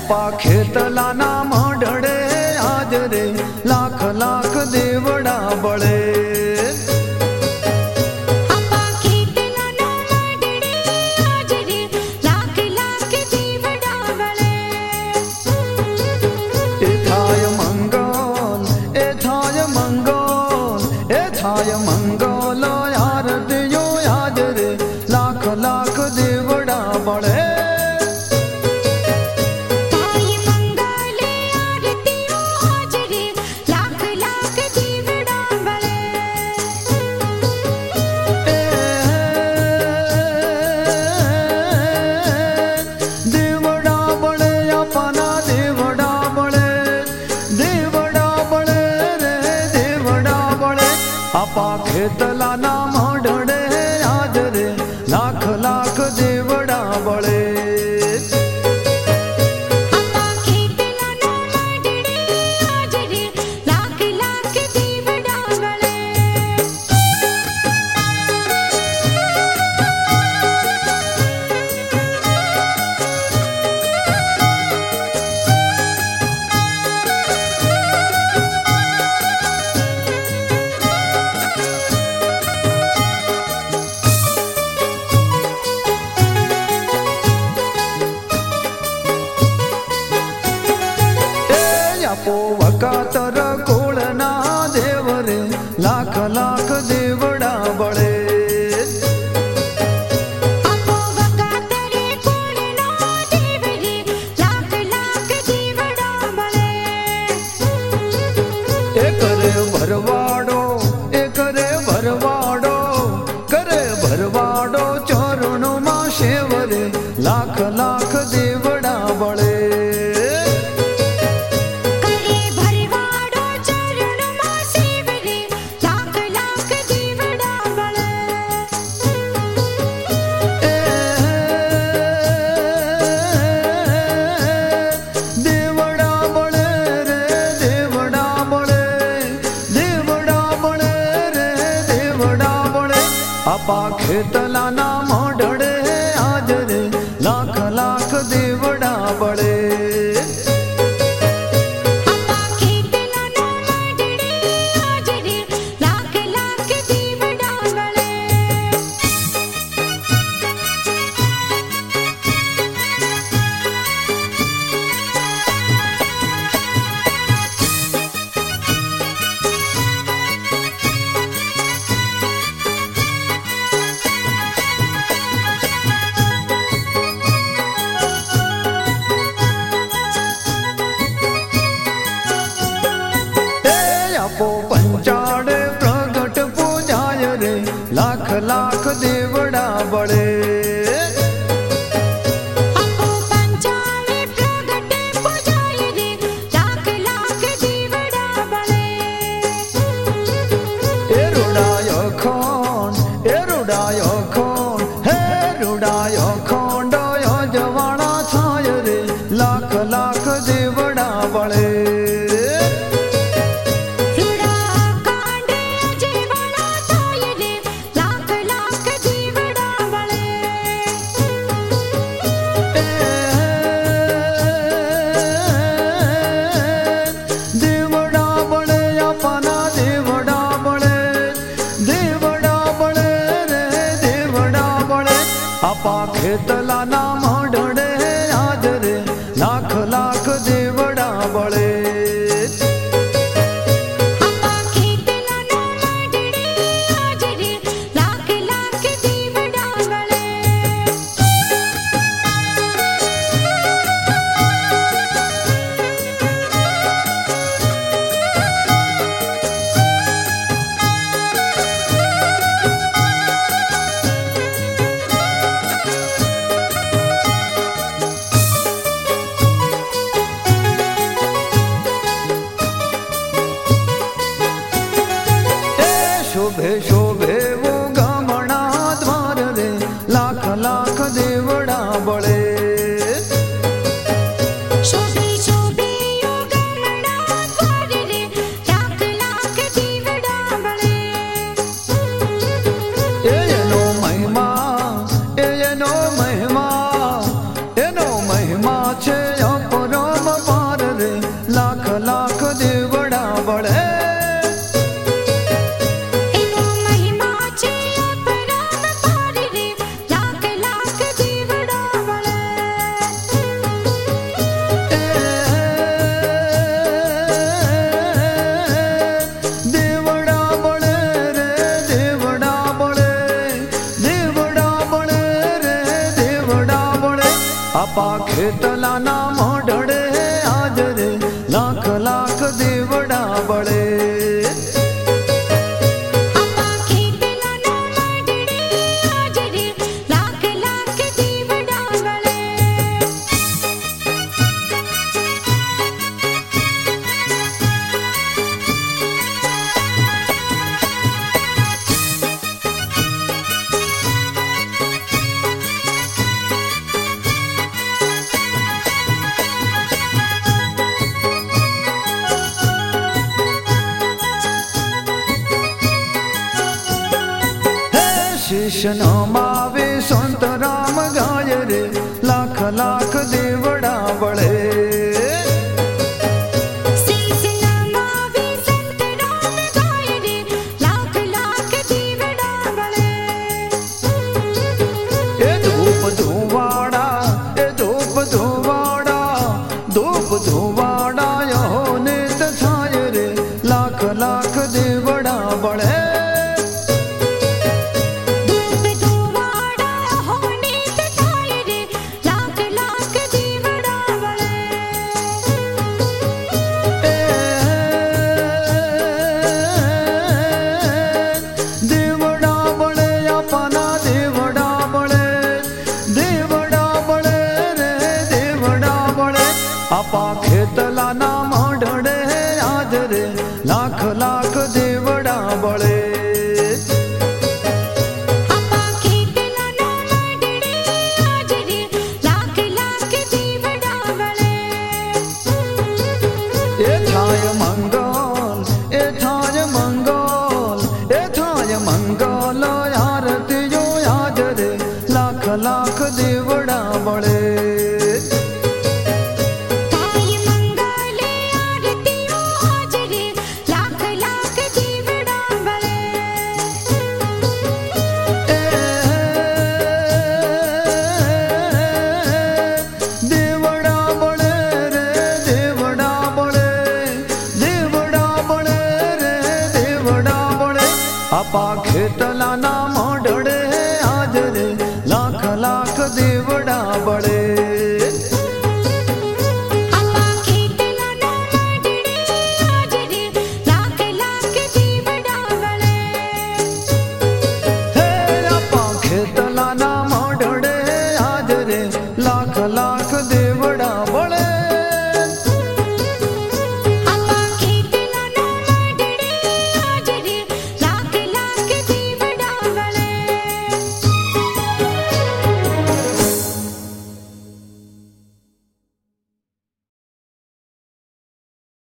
आपा खेतलाना मढडे आज रे लाख लाख देवडा बळे आपा खेतलाना मढडे आज रे लाख लाख देवडा बळे एथाय मंगल एथाय मंगल एथाय मंगल यार दियो आज रे लाख लाख देवडा बळे आपा खेतलाना मढडे आज रे लाख लाख देवडा बळे आपा खेतलाना मढडे आज रे लाख लाख देवडा बळे आपो वकातर कोळना देव रे लाख लाख देवडा बळे आपो वकातर कोळना देव रे लाख लाख देवडा बळे एक रे भरवाडो एक रे भरवाडो करे भरवाडो चरण मा शेव रे लाख लाख देवडा बळे आपा खेतलाना मढडे आज रे लाख लाख देवडा बळे आपा खेतलाना मढडे आज रे लाख लाख देवडा बळे आपो पंचाड़े प्रगट पूजाय रे लाख लाख देवडा बळे आपो पंचाळे प्रगट पूजाय रे लाख लाख देवडा बळे एरुडाय खोन हे रुडाय खोंडय जवाणा छाय रे लाख लाख देवडा बळे आपा खेतलाना मढडे आज रे लाख लाख देवडा बळे आपा खेतलाना मढडे आज रे लाख लाख देवडा बळे शोभे शोभे वो गमणा द्वार रे लाख लाख देवडा बळे शोभे शोभे योगमणा द्वार रे लाख लाख देवडा बळे एनो महिमा एनो महिमा छे अपरो खेतलाना मोढड़े आज रे लाख लाख देवड़ा बड़े आपा खेतलाना मोढड़े आज रे लाख लाख देवड़ा बड़े शेषनो मावे संत राम गाय रे लाख लाख देवड़ा बड़े धुवाड़ा यहो नित छाय रे लाख लाख देवड़ा बड़े देवड़ा बड़े अपना देवड़ा बड़े देवड़ा बड़े रे देवड़ा बड़े आपा खेतलाना मोढड़े आज रे लाख लाख देवड़ा बड़े आपा खेतलाना मोढड़े आज रे लाख लाख देवड़ा बड़े ए थाय मंगल ए थाय मंगल ए थाय मंगल आरती जो आज रे लाख लाख देवड़ा बड़े ताय मंगले आरती आज रे लाख लाख देवड़ा बड़े देवड़ा बड़े रे देवड़ा बड़े देवड़ा बड़े रे देवड़ा बड़े आपा खेतलाना मोढड़े आज रे लाख लाख देवड़ा बड़े